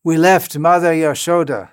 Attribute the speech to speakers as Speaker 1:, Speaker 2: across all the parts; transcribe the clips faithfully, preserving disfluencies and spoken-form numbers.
Speaker 1: We left Mother Yashoda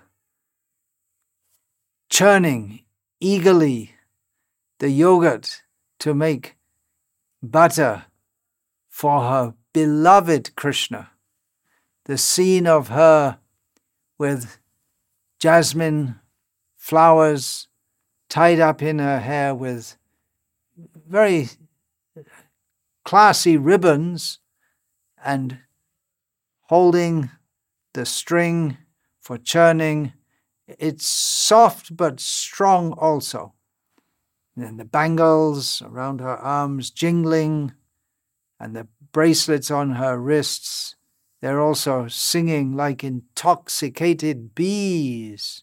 Speaker 1: churning eagerly the yogurt to make butter for her beloved Krishna. The scene of her with jasmine flowers tied up in her hair with very classy ribbons and holding the string for churning. It's soft but strong also. And then the bangles around her arms jingling and the bracelets on her wrists, they're also singing like intoxicated bees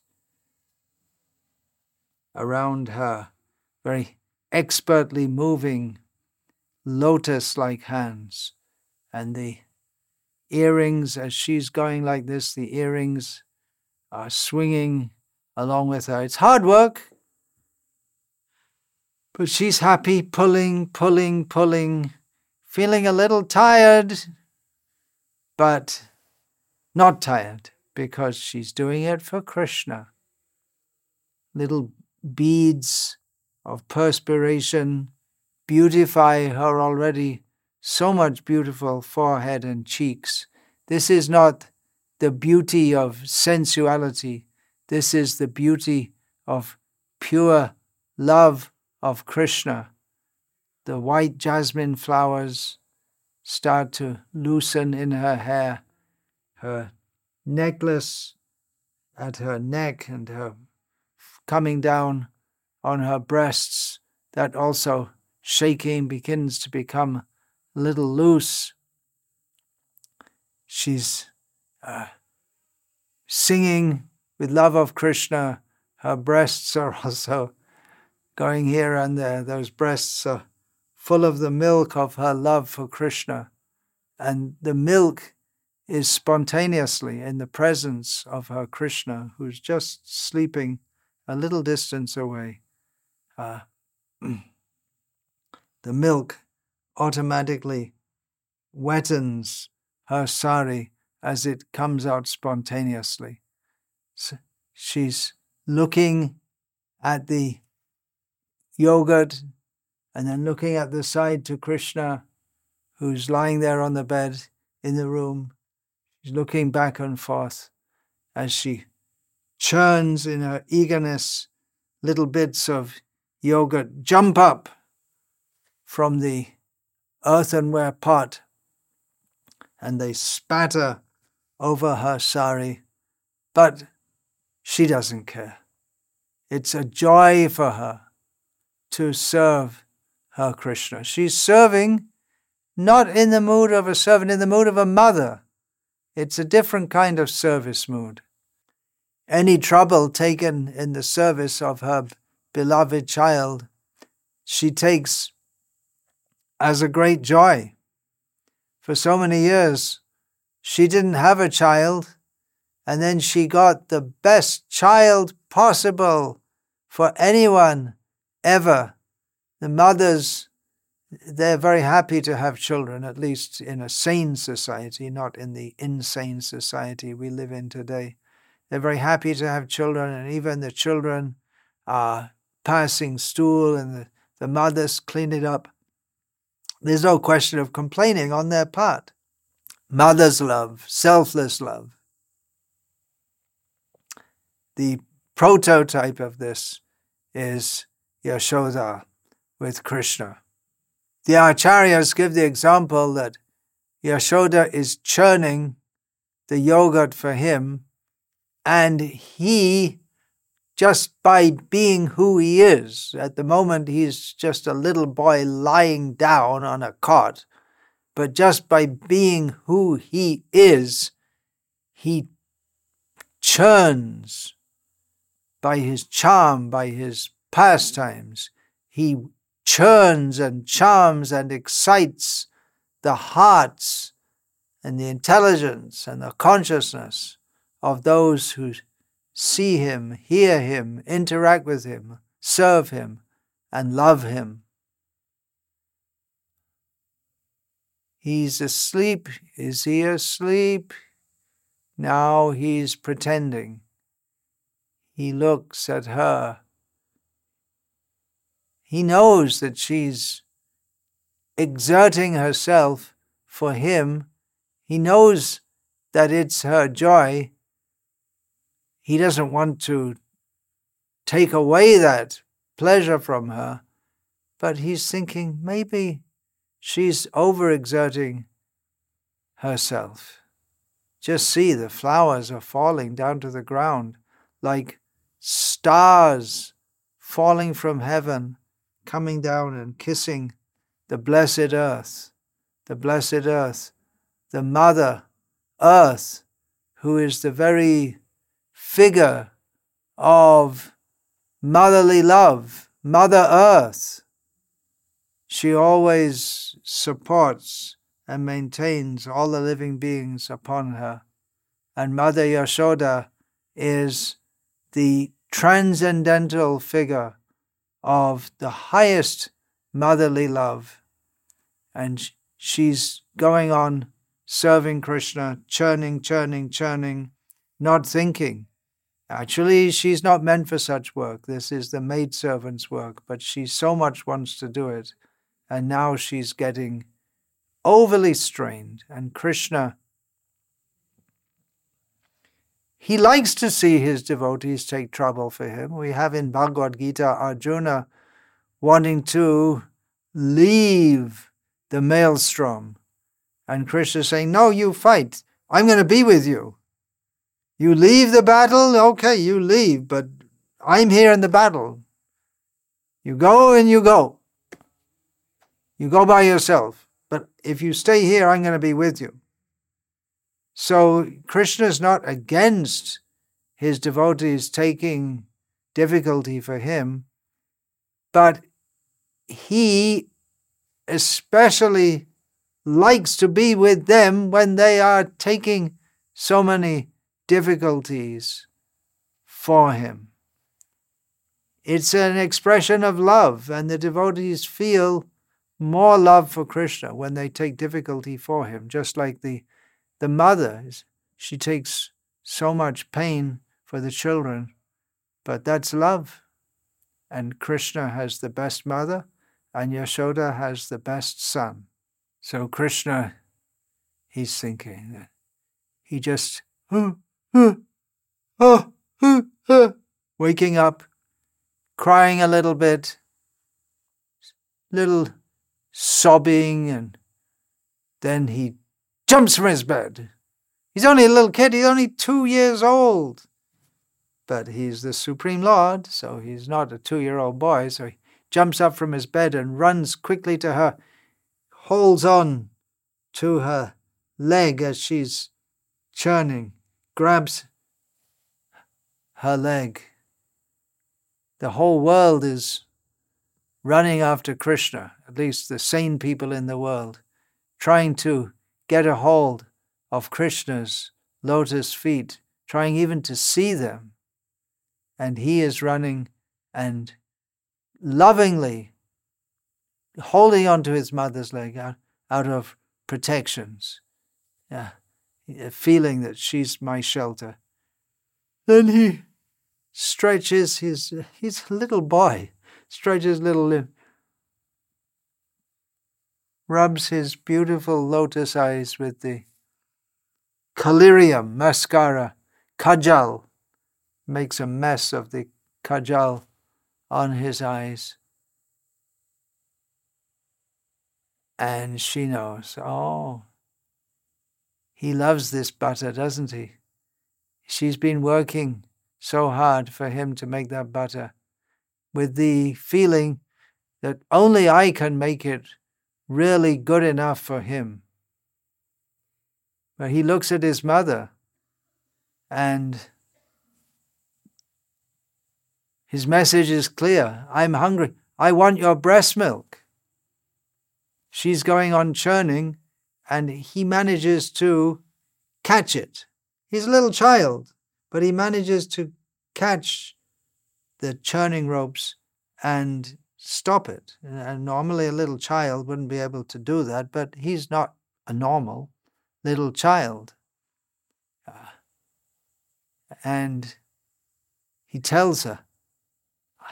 Speaker 1: around her, very expertly moving lotus-like hands. And the earrings, as she's going like this, the earrings are swinging along with her. It's hard work, but she's happy, pulling, pulling, pulling, feeling a little tired, but not tired because she's doing it for Krishna. Little beads of perspiration beautify her already so much beautiful forehead and cheeks. This is not the beauty of sensuality. This is the beauty of pure love of Krishna. The white jasmine flowers start to loosen in her hair. Her necklace at her neck and her coming down on her breasts, that also shaking begins to become a little loose. She's uh, singing with love of Krishna. Her breasts are also going here and there. Those breasts are full of the milk of her love for Krishna. And the milk is spontaneously in the presence of her Krishna, who's just sleeping a little distance away. Uh, the milk automatically wettens her sari as it comes out spontaneously. So she's looking at the yogurt and then looking at the side to Krishna, who's lying there on the bed in the room. She's looking back and forth as she churns in her eagerness. Little bits of yogurt jump up from the earthenware pot and they spatter over her sari, but she doesn't care. It's a joy for her to serve her Krishna. She's serving not in the mood of a servant, in the mood of a mother. It's a different kind of service mood. Any trouble taken in the service of her beloved child, she takes as a great joy. For so many years, she didn't have a child, and then she got the best child possible for anyone ever. The mothers, they're very happy to have children, at least in a sane society, not in the insane society we live in today. They're very happy to have children, and even the children are passing stool and the, the mothers clean it up. There's no question of complaining on their part. Mother's love, selfless love. The prototype of this is Yashoda with Krishna. The Acharyas give the example that Yashoda is churning the yogurt for him, and he, just by being who he is, at the moment he's just a little boy lying down on a cot, but just by being who he is, he churns by his charm, by his pastimes. He churns and charms and excites the hearts and the intelligence and the consciousness of those who see him, hear him, interact with him, serve him, and love him. He's asleep. Is he asleep? Now he's pretending. He looks at her. He knows that she's exerting herself for him. He knows that it's her joy. He doesn't want to take away that pleasure from her, but he's thinking maybe she's overexerting herself. Just see, the flowers are falling down to the ground like stars falling from heaven, coming down and kissing the blessed earth, the blessed earth, the mother earth, who is the very figure of motherly love, Mother Earth. She always supports and maintains all the living beings upon her. And Mother Yashoda is the transcendental figure of the highest motherly love. And she's going on serving Krishna, churning, churning, churning, not thinking. Actually, she's not meant for such work. This is the maidservant's work, but she so much wants to do it. And now she's getting overly strained. And Krishna, he likes to see his devotees take trouble for him. We have in Bhagavad Gita Arjuna wanting to leave the maelstrom. And Krishna saying, no, you fight. I'm going to be with you. You leave the battle, okay, you leave, but I'm here in the battle. You go and you go. You go by yourself. But if you stay here, I'm going to be with you. So Krishna is not against his devotees taking difficulty for him, but he especially likes to be with them when they are taking so many difficulties for him. It's an expression of love, and the devotees feel more love for Krishna when they take difficulty for him, just like the, the mother. She takes so much pain for the children, but that's love. And Krishna has the best mother, and Yashoda has the best son. So Krishna, he's thinking that he just oh, oh, oh, oh, oh, waking up, crying a little bit, little sobbing, and then he jumps from his bed. He's only a little kid, he's only two years old. But he's the Supreme Lord, so he's not a two-year-old boy, so he jumps up from his bed and runs quickly to her, holds on to her leg as she's churning, grabs her leg. The whole world is running after Krishna, at least the sane people in the world, trying to get a hold of Krishna's lotus feet, trying even to see them. And he is running and lovingly holding onto his mother's leg out, out of protections, yeah, feeling that she's my shelter. Then he stretches his, he's a little boy, stretches little limb, rubs his beautiful lotus eyes with the collyrium, mascara, kajal, makes a mess of the kajal on his eyes. And she knows, oh, he loves this butter, doesn't he? She's been working so hard for him to make that butter with the feeling that only I can make it really good enough for him. But he looks at his mother and his message is clear. I'm hungry. I want your breast milk. She's going on churning, and he manages to catch it. He's a little child, but he manages to catch the churning ropes and stop it. And normally a little child wouldn't be able to do that, but he's not a normal little child. And he tells her, I,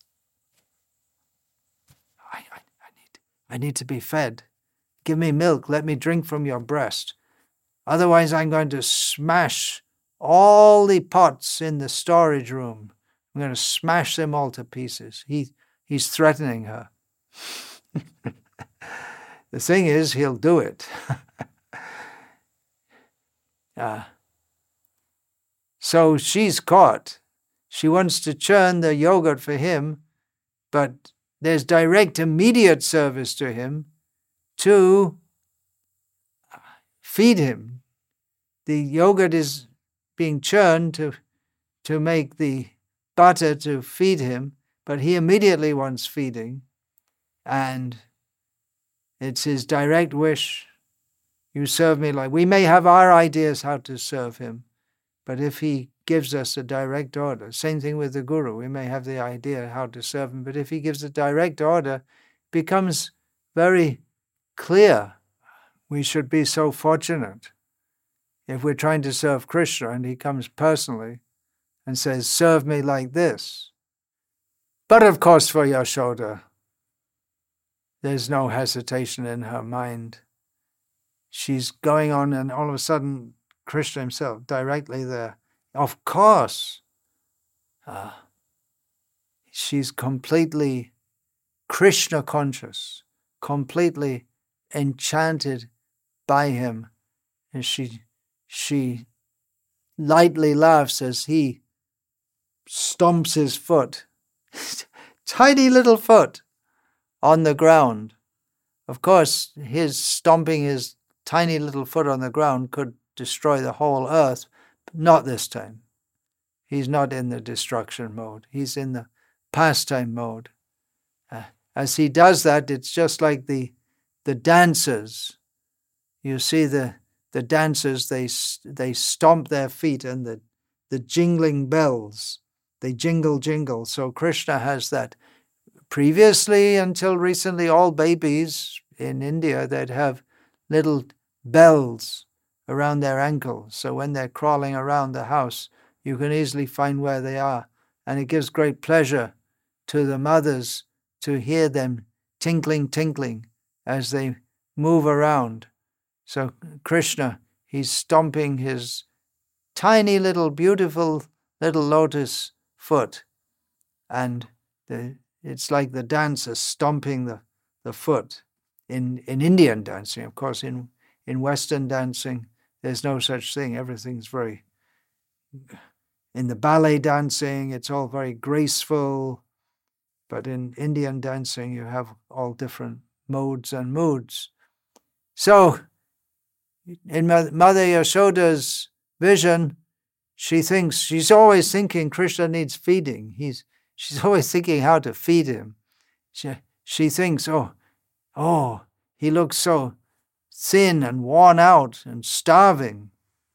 Speaker 1: I, I, I, need, I need to be fed. Give me milk. Let me drink from your breast. Otherwise, I'm going to smash all the pots in the storage room. I'm going to smash them all to pieces. He, he's threatening her. The thing is, he'll do it. uh, so she's caught. She wants to churn the yogurt for him, but there's direct, immediate service to him to feed him. The yogurt is being churned to, to make the butter to feed him, but he immediately wants feeding, and it's his direct wish. You serve me like... We may have our ideas how to serve him, but if he gives us a direct order, same thing with the Guru, we may have the idea how to serve him, but if he gives a direct order, it becomes very clear. We should be so fortunate if we're trying to serve Krishna and he comes personally and says, serve me like this. But of course for Yashoda, there's no hesitation in her mind. She's going on, and all of a sudden, Krishna himself, directly there. Of course, uh, she's completely Krishna conscious, completely enchanted by him. And she, she lightly laughs as he stomps his foot, tiny little foot, on the ground. Of course, his stomping his tiny little foot on the ground could destroy the whole earth, but not this time. He's not in the destruction mode. He's in the pastime mode. Uh, as he does that, it's just like the the dancers. You see the the dancers, they they stomp their feet, and the, the jingling bells, they jingle, jingle. So Krishna has that. Previously, until recently, all babies in India, they'd have little bells around their ankles. So when they're crawling around the house, you can easily find where they are. And it gives great pleasure to the mothers to hear them tinkling, tinkling as they move around. So Krishna, he's stomping his tiny little, beautiful little lotus foot. And the It's like the dancer stomping the, the foot in, in Indian dancing. Of course, in, in Western dancing, there's no such thing. Everything's very... In the ballet dancing, it's all very graceful. But in Indian dancing, you have all different modes and moods. So, in Mother Yashoda's vision, she thinks, she's always thinking Krishna needs feeding. He's She's always thinking how to feed him. She, she thinks, oh, oh, he looks so thin and worn out and starving.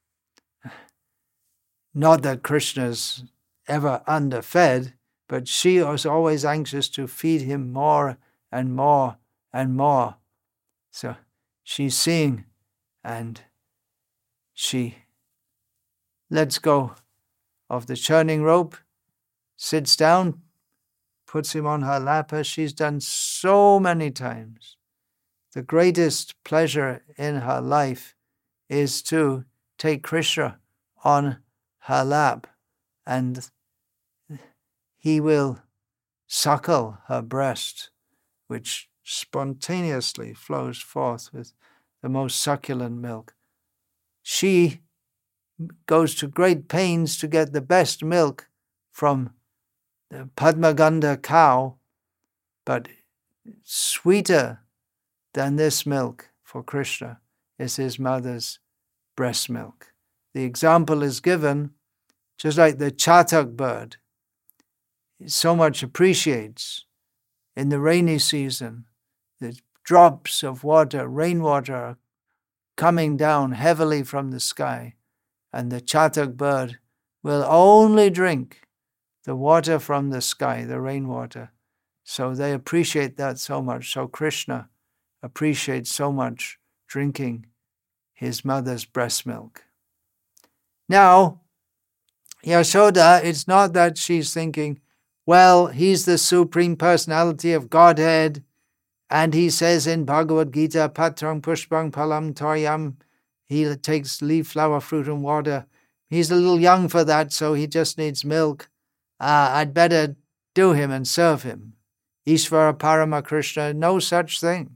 Speaker 1: Not that Krishna's ever underfed, but she was always anxious to feed him more and more and more. So she's seeing, and she lets go of the churning rope, sits down, puts him on her lap, as she's done so many times. The greatest pleasure in her life is to take Krishna on her lap, and he will suckle her breast, which spontaneously flows forth with the most succulent milk. She goes to great pains to get the best milk from the Padmaganda cow, but sweeter than this milk for Krishna is his mother's breast milk. The example is given just like the chatak bird so much appreciates in the rainy season. The drops of water, rainwater, are coming down heavily from the sky, and the chatak bird will only drink the water from the sky, the rainwater. So they appreciate that so much. So Krishna appreciates so much drinking his mother's breast milk. Now, Yashoda, it's not that she's thinking, well, he's the Supreme Personality of Godhead, and he says in Bhagavad Gita, Patrang Pushpang Palam Toyam, he takes leaf, flower, fruit, and water. He's a little young for that, so he just needs milk. Uh, I'd better do him and serve him. Ishvara Parama Krishna, no such thing.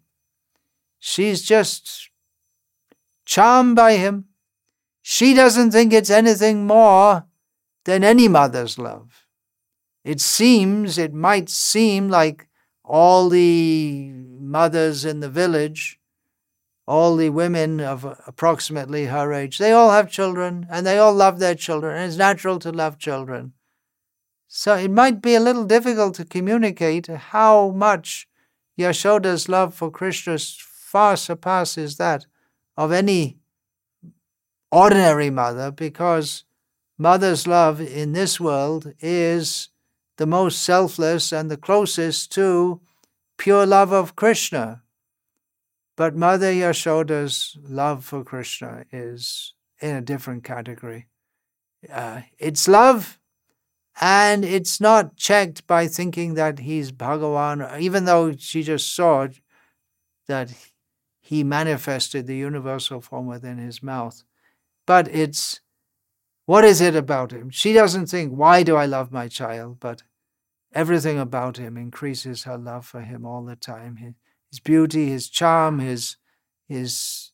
Speaker 1: She's just charmed by him. She doesn't think it's anything more than any mother's love. It seems, it might seem like all the mothers in the village, all the women of approximately her age, they all have children and they all love their children, and it's natural to love children. So it might be a little difficult to communicate how much Yashoda's love for Krishna far surpasses that of any ordinary mother, because mother's love in this world is the most selfless and the closest to pure love of Krishna. But Mother Yashoda's love for Krishna is in a different category. Uh, it's love, and it's not checked by thinking that he's Bhagavan, even though she just saw that he manifested the universal form within his mouth. But it's, what is it about him? She doesn't think, why do I love my child? But everything about him increases her love for him all the time. His beauty, his charm, his, his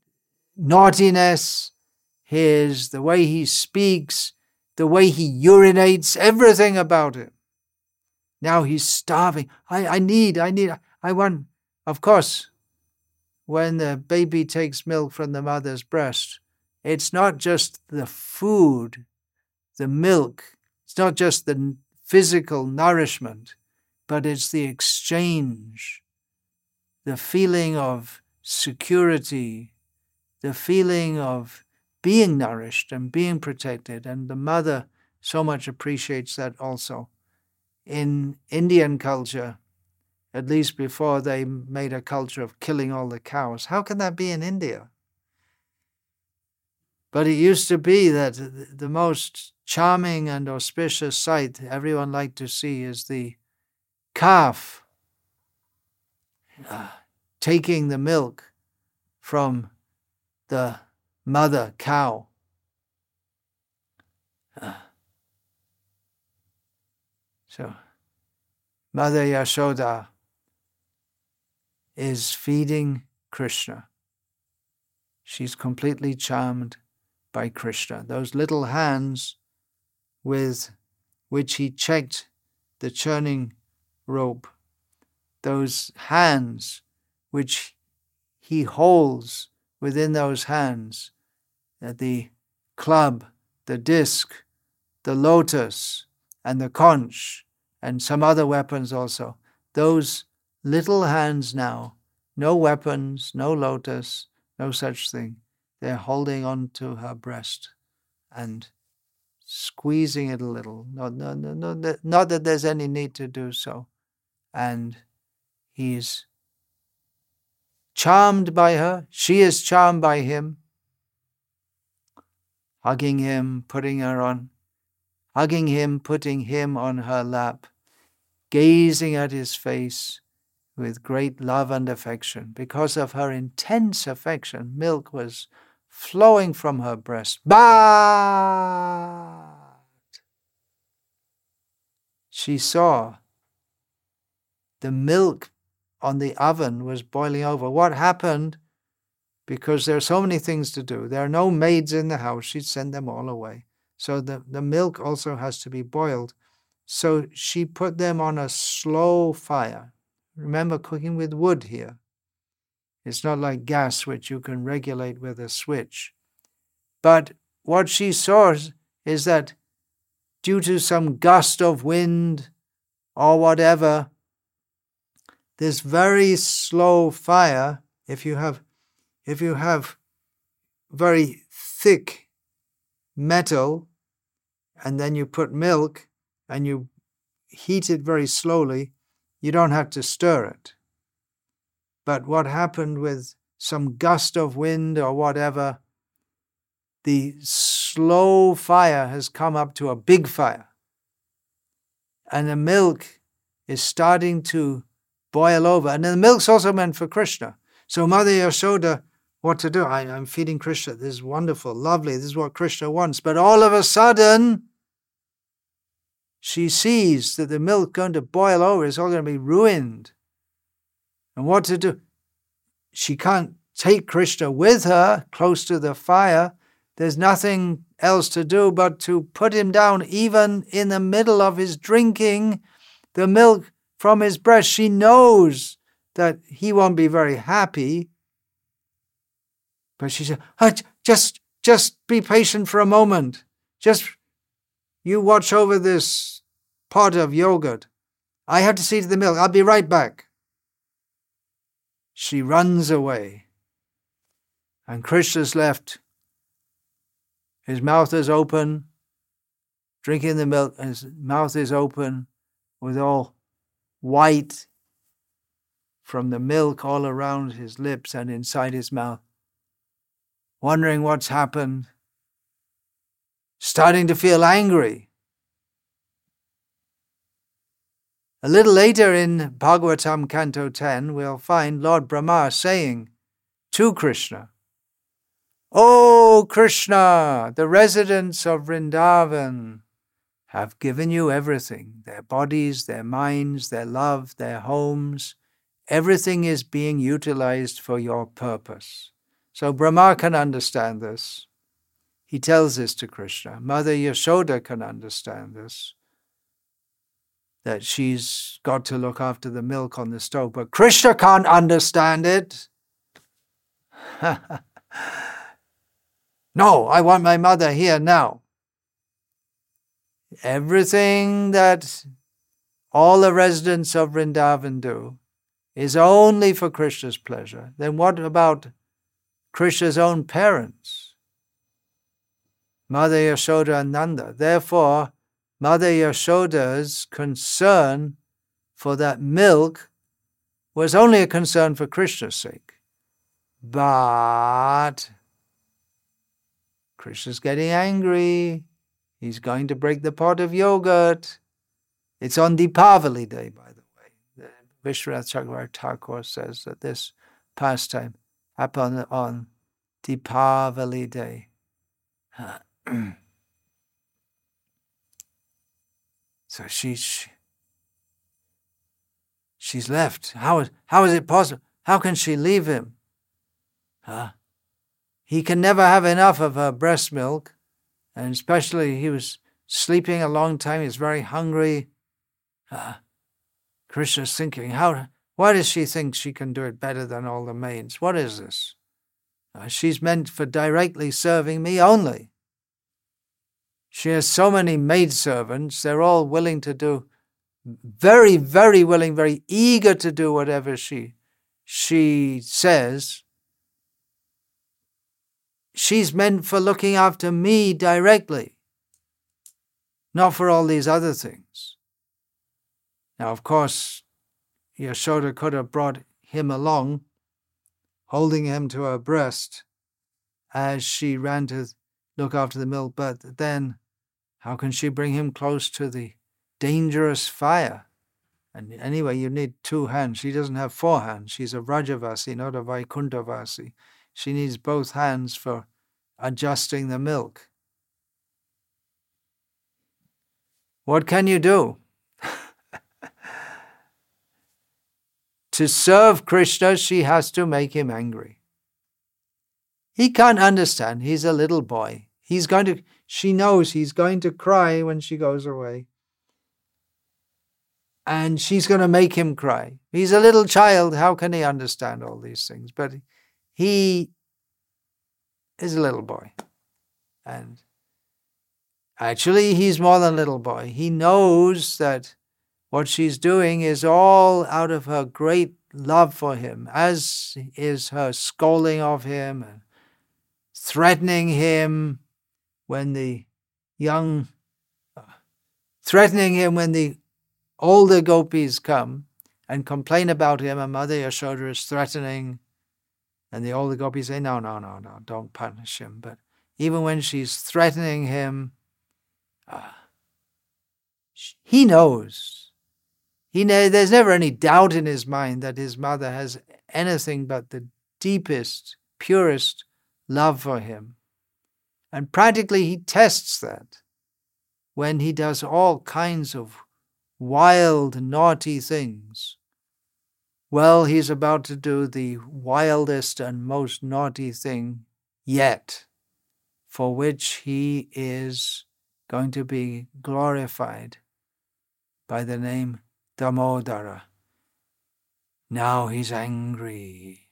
Speaker 1: naughtiness, his, the way he speaks, the way he urinates, everything about him. Now he's starving. I, I need, I need, I want. Of course, when the baby takes milk from the mother's breast, it's not just the food, the milk. It's not just the physical nourishment, but it's the exchange, the feeling of security, the feeling of being nourished and being protected. And the mother so much appreciates that also. In Indian culture, at least before they made a culture of killing all the cows, how can that be in India? But it used to be that the most charming and auspicious sight everyone liked to see is the calf uh, taking the milk from the mother cow. Uh, so, Mother Yashoda is feeding Krishna. She's completely charmed by Krishna. Those little hands with which he checked the churning rope, those hands which he holds within those hands, the club, the disc, the lotus, and the conch, and some other weapons also. Those little hands now, no weapons, no lotus, no such thing. They're holding on to her breast and squeezing it a little. No, no, no, no, not that there's any need to do so. And he's charmed by her. She is charmed by him. Hugging him, putting her on, hugging him, putting him on her lap, gazing at his face with great love and affection. Because of her intense affection, milk was flowing from her breast. But she saw the milk on the oven was boiling over. What happened? Because there are so many things to do. There are no maids in the house. She'd send them all away. So the, the milk also has to be boiled. So she put them on a slow fire. Remember, cooking with wood here. It's not like gas, which you can regulate with a switch. But what she saw is that due to some gust of wind or whatever, this very slow fire, if you have, if you have very thick metal and then you put milk and you heat it very slowly, you don't have to stir it. But what happened with some gust of wind or whatever, the slow fire has come up to a big fire. And the milk is starting to boil over. And the milk's also meant for Krishna. So Mother Yashoda, what to do? I, I'm feeding Krishna. This is wonderful, lovely. This is what Krishna wants. But all of a sudden, she sees that the milk going to boil over is all going to be ruined. And what to do? She can't take Krishna with her close to the fire. There's nothing else to do but to put him down, even in the middle of his drinking the milk from his breast. She knows that he won't be very happy. But she said, oh, just, just be patient for a moment. Just you watch over this pot of yogurt. I have to see to the milk. I'll be right back. She runs away. And Krishna's left. His mouth is open, drinking the milk, and his mouth is open with all white from the milk all around his lips and inside his mouth, wondering what's happened, starting to feel angry. A little later in Bhagavatam Canto ten, we'll find Lord Brahma saying to Krishna, "O Krishna, the residents of Vrindavan have given you everything, their bodies, their minds, their love, their homes. Everything is being utilized for your purpose." So Brahma can understand this. He tells this to Krishna. Mother Yashoda can understand this, that she's got to look after the milk on the stove. But Krishna can't understand it. No, I want my mother here now. Everything that all the residents of Vrindavan do is only for Krishna's pleasure. Then what about Krishna's own parents? Mother Yashoda and Nanda. Therefore, Mother Yashoda's concern for that milk was only a concern for Krishna's sake. But Krishna's getting angry. He's going to break the pot of yogurt. It's on Deepavali Day, by the way. Vishwanath Chakravarti Thakur says that this pastime happened on Deepavali Day. So she's she's left. How is how is it possible? How can she leave him? Huh? He can never have enough of her breast milk, and especially he was sleeping a long time. He's very hungry. Uh, Krishna's thinking, how? Why does she think she can do it better than all the maids? What is this? Uh, she's meant for directly serving me only. She has so many maidservants. They're all willing to do, very, very willing, very eager to do whatever she she says. She's meant for looking after me directly, not for all these other things. Now, of course, Yashoda could have brought him along, holding him to her breast as she ran to look after the milk, but then how can she bring him close to the dangerous fire? And anyway, you need two hands. She doesn't have four hands. She's a Vrajavasi, not a Vaikunthavasi. She needs both hands for adjusting the milk. What can you do? To serve Krishna, she has to make him angry. He can't understand. He's a little boy. He's going to, she knows he's going to cry when she goes away. And she's going to make him cry. He's a little child. How can he understand all these things? But he is a little boy. And actually, he's more than a little boy. He knows that what she's doing is all out of her great love for him, as is her scolding of him and threatening him when the young, uh, threatening him when the older gopis come and complain about him, and Mother Yashoda is threatening, and the older gopis say, no, no, no, no, don't punish him. But even when she's threatening him, uh, he knows. He know, there's never any doubt in his mind that his mother has anything but the deepest, purest love for him. And practically he tests that when he does all kinds of wild, naughty things. Well, he's about to do the wildest and most naughty thing yet, for which he is going to be glorified by the name Damodara. Now he's angry.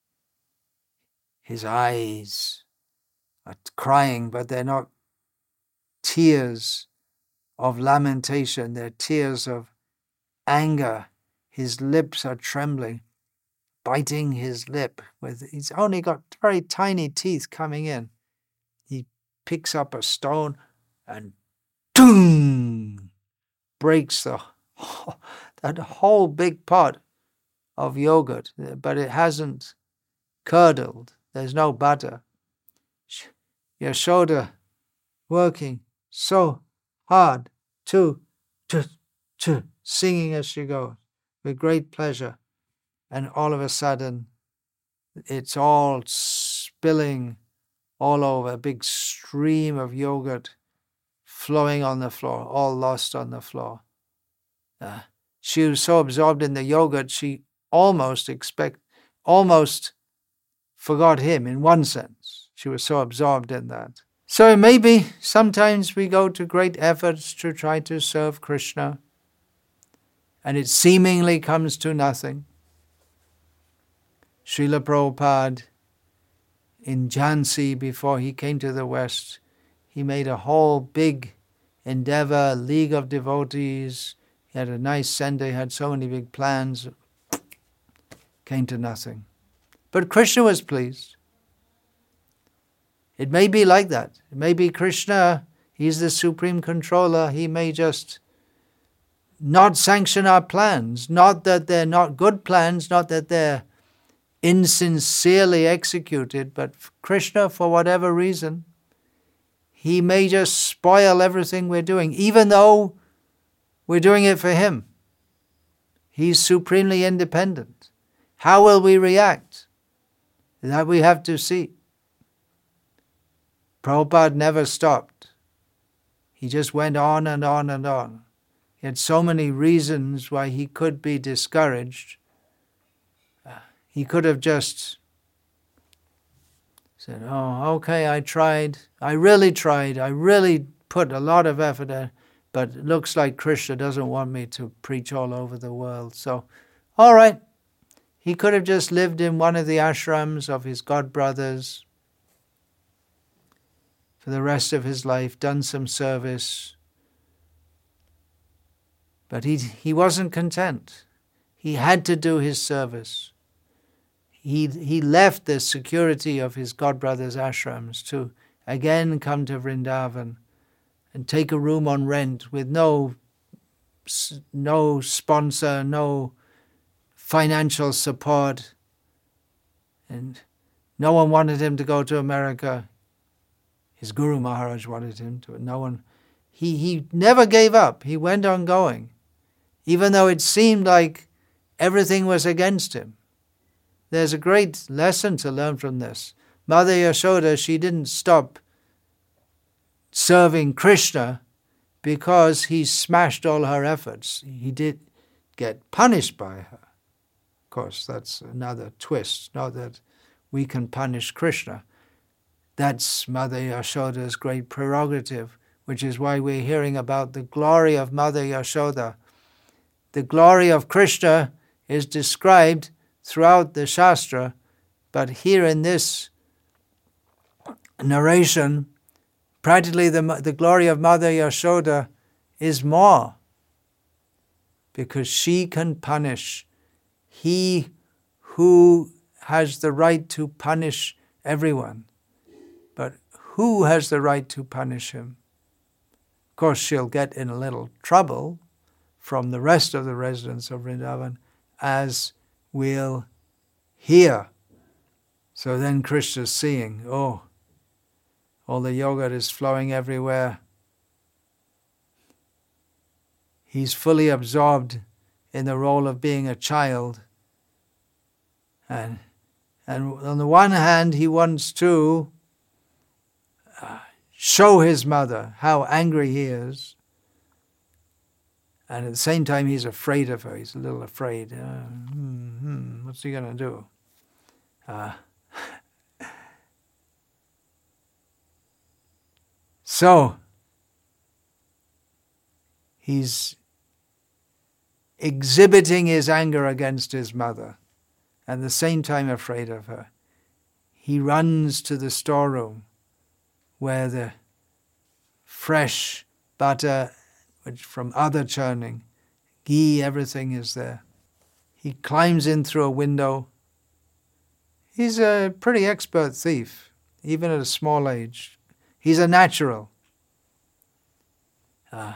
Speaker 1: His eyes are crying, but they're not tears of lamentation, they're tears of anger. His lips are trembling, biting his lip. With he's only got very tiny teeth coming in. He picks up a stone and boom, breaks the that whole big pot of yogurt, but it hasn't curdled. There's no butter. Yashoda working so hard to, to, to, singing as she goes with great pleasure. And all of a sudden, it's all spilling all over, a big stream of yogurt flowing on the floor, all lost on the floor. Uh, she was so absorbed in the yogurt, she almost expect, almost forgot him in one sense. She was so absorbed in that. So maybe sometimes we go to great efforts to try to serve Krishna, and it seemingly comes to nothing. Srila Prabhupada in Jhansi, before he came to the West, he made a whole big endeavor, league of devotees. He had a nice center, he had so many big plans. Came to nothing. But Krishna was pleased. It may be like that. It may be Krishna, he's the supreme controller. He may just not sanction our plans. Not that they're not good plans, not that they're insincerely executed, but Krishna, for whatever reason, he may just spoil everything we're doing, even though we're doing it for him. He's supremely independent. How will we react? That we have to see. Prabhupada never stopped. He just went on and on and on. He had so many reasons why he could be discouraged. He could have just said, oh, okay, I tried. I really tried. I really put a lot of effort in, but it looks like Krishna doesn't want me to preach all over the world. So, all right. He could have just lived in one of the ashrams of his godbrothers for the rest of his life, done some service. But he, he wasn't content. He had to do his service. He, he left the security of his godbrothers' ashrams to again come to Vrindavan and take a room on rent with no, no sponsor, no financial support. And no one wanted him to go to America. His Guru Maharaj wanted him to. No one. He, he never gave up. He went on going, even though it seemed like everything was against him. There's a great lesson to learn from this. Mother Yashoda, she didn't stop serving Krishna because he smashed all her efforts. He did get punished by her. Of course, that's another twist. Not that we can punish Krishna. That's Mother Yashoda's great prerogative, which is why we're hearing about the glory of Mother Yashoda. The glory of Krishna is described throughout the Shastra, but here in this narration, practically the, the glory of Mother Yashoda is more, because she can punish. He who has the right to punish everyone, but who has the right to punish him? Of course, she'll get in a little trouble from the rest of the residents of Vrindavan, as we'll hear. So then Krishna's seeing, oh, all the yogurt is flowing everywhere. He's fully absorbed in the role of being a child. And, and on the one hand, he wants to uh, show his mother how angry he is. And at the same time, he's afraid of her. He's a little afraid. Uh, hmm, hmm, what's he going to do? Uh, so, he's exhibiting his anger against his mother, and at the same time afraid of her. He runs to the storeroom where the fresh butter, which from other churning, ghee, everything is there. He climbs in through a window. He's a pretty expert thief, even at a small age. He's a natural. Uh,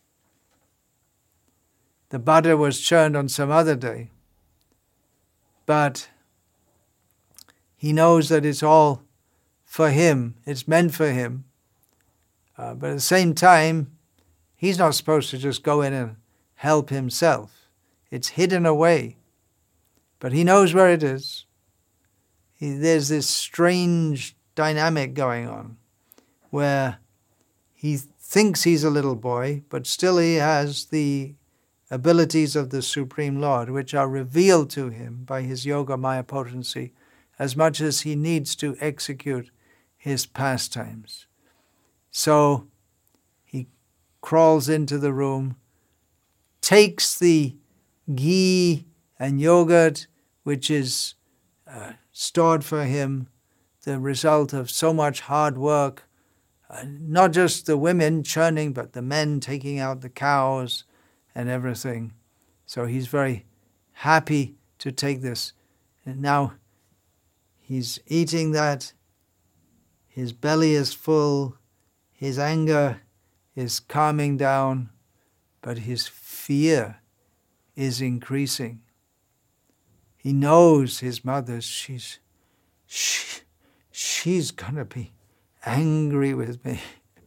Speaker 1: the butter was churned on some other day, but he knows that it's all for him. It's meant for him. Uh, but at the same time, he's not supposed to just go in and help himself. It's hidden away. But he knows where it is. He, there's this strange dynamic going on where he thinks he's a little boy, but still he has the abilities of the Supreme Lord, which are revealed to him by his Yoga Maya potency, as much as he needs to execute his pastimes. So he crawls into the room, takes the ghee and yogurt, which is uh, stored for him, the result of so much hard work, uh, not just the women churning, but the men taking out the cows and everything. So he's very happy to take this. And now he's eating that. His belly is full. His anger is calming down, but his fear is increasing. He knows his mother, she's, she, she's going to be angry with me.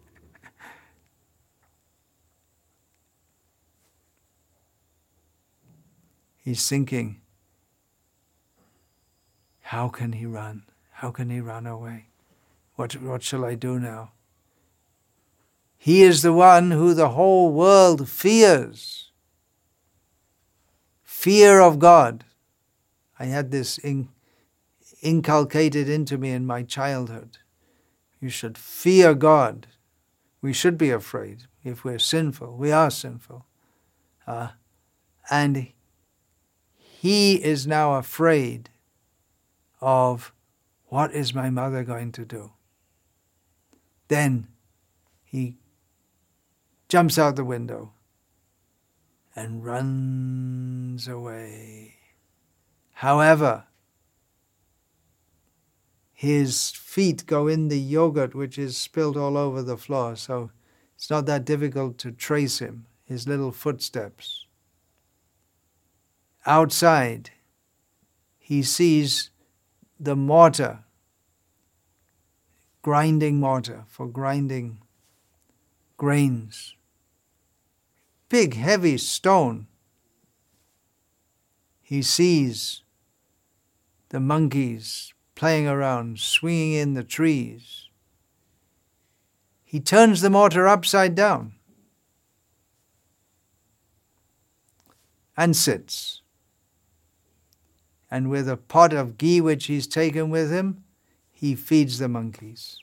Speaker 1: He's thinking, how can he run? How can he run away? What, what shall I do now? He is the one who the whole world fears. Fear of God. I had this in, inculcated into me in my childhood. You should fear God. We should be afraid if we're sinful. We are sinful. Uh, and he is now afraid of what is my mother going to do. Then he jumps out the window and runs away. However, his feet go in the yogurt, which is spilled all over the floor, so it's not that difficult to trace him, his little footsteps. Outside, he sees the mortar, grinding mortar for grinding grains. Big, heavy stone. He sees the monkeys playing around, swinging in the trees. He turns the mortar upside down and sits. And with a pot of ghee which he's taken with him, he feeds the monkeys.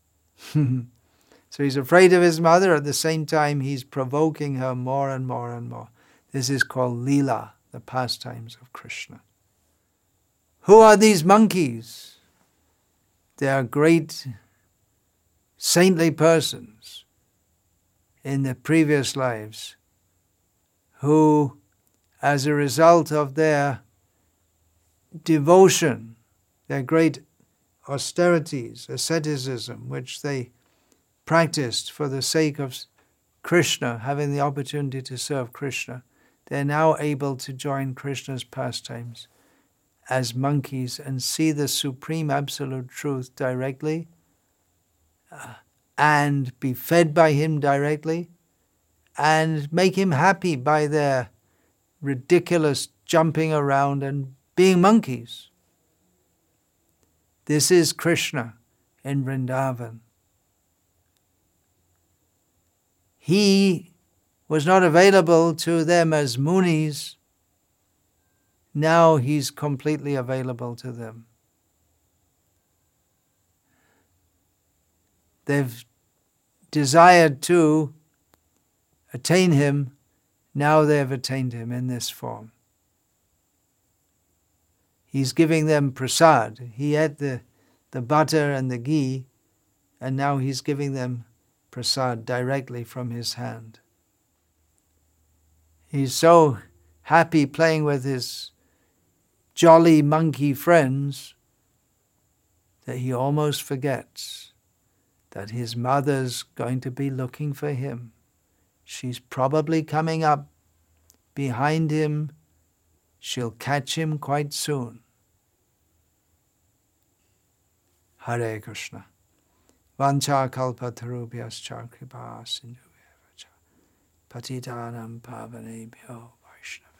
Speaker 1: So he's afraid of his mother. At the same time, he's provoking her more and more and more. This is called Leela, the pastimes of Krishna. Who are these monkeys? They are great saintly persons in the previous lives who, as a result of their devotion, their great austerities, asceticism, which they practiced for the sake of Krishna, having the opportunity to serve Krishna, they're now able to join Krishna's pastimes as monkeys and see the supreme absolute truth directly uh, and be fed by him directly and make him happy by their ridiculous jumping around and being monkeys. This is Krishna in Vrindavan. He was not available to them as munis. Now he's completely available to them. They've desired to attain him. Now they've attained him in this form. He's giving them prasad. He had the, the butter and the ghee, and now he's giving them prasad directly from his hand. He's so happy playing with his jolly monkey friends that he almost forgets that his mother's going to be looking for him. She's probably coming up behind him. She'll catch him quite soon. Hare Krishna. Vancha kalpatarubhyascha kripa sindhubhya vacha patitanam pavanebhyo vaishnava.